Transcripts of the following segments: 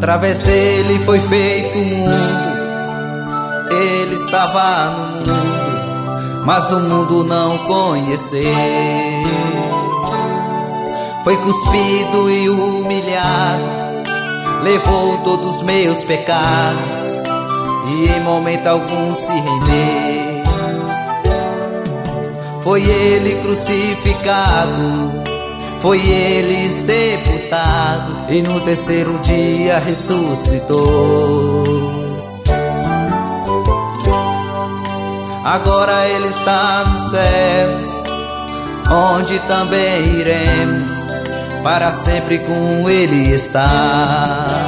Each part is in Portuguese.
Através dele foi feito o mundo. Ele estava no mundo, mas o mundo não conheceu. Foi cuspido e humilhado, levou todos os meus pecados e em momento algum se rendeu. Foi ele crucificado, foi ele sepultado e no terceiro dia ressuscitou. Agora ele está nos céus, onde também iremos, para sempre com ele estar.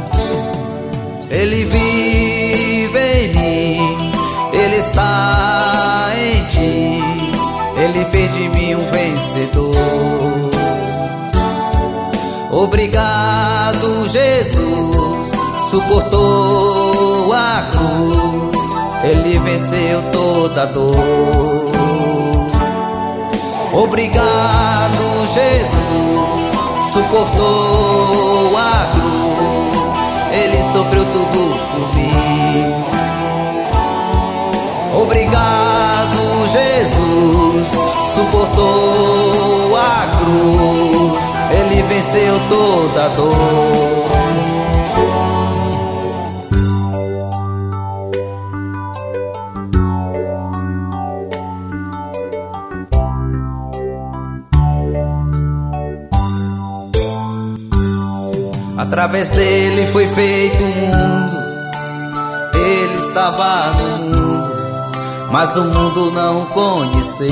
Ele vive em mim, ele está em ti, ele fez de mim um vencedor. Obrigado, Jesus, suportou a cruz, ele venceu toda dor. Obrigado, Jesus, suportou a cruz, ele sofreu tudo por mim. Obrigado, Jesus, suportou a cruz, ele venceu toda a dor. Através dele foi feito o mundo. Ele estava no mundo, mas o mundo não conheceu.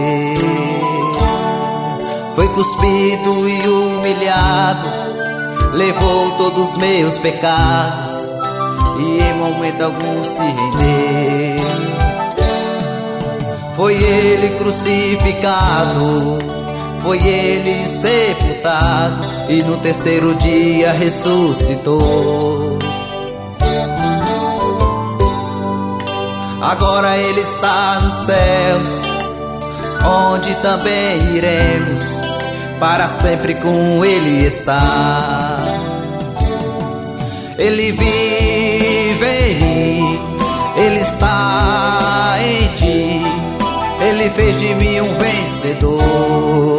Foi cuspido e humilhado, levou todos os meus pecados e em momento algum se rendeu. Foi ele crucificado, foi ele sepultado e no terceiro dia ressuscitou. Agora ele está nos céus, onde também iremos, para sempre com ele estar. Ele vive em mim, ele está em ti, ele fez de mim um vencedor.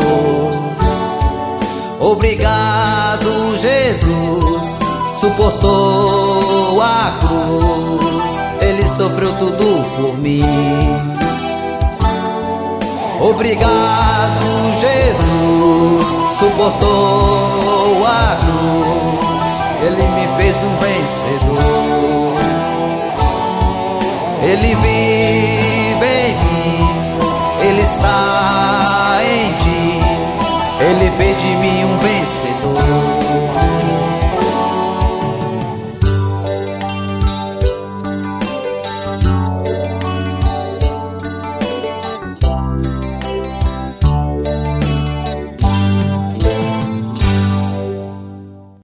Obrigado, Jesus, suportou a cruz, ele sofreu tudo por mim. Obrigado, Jesus, suportou a cruz, ele me fez um vencedor. Ele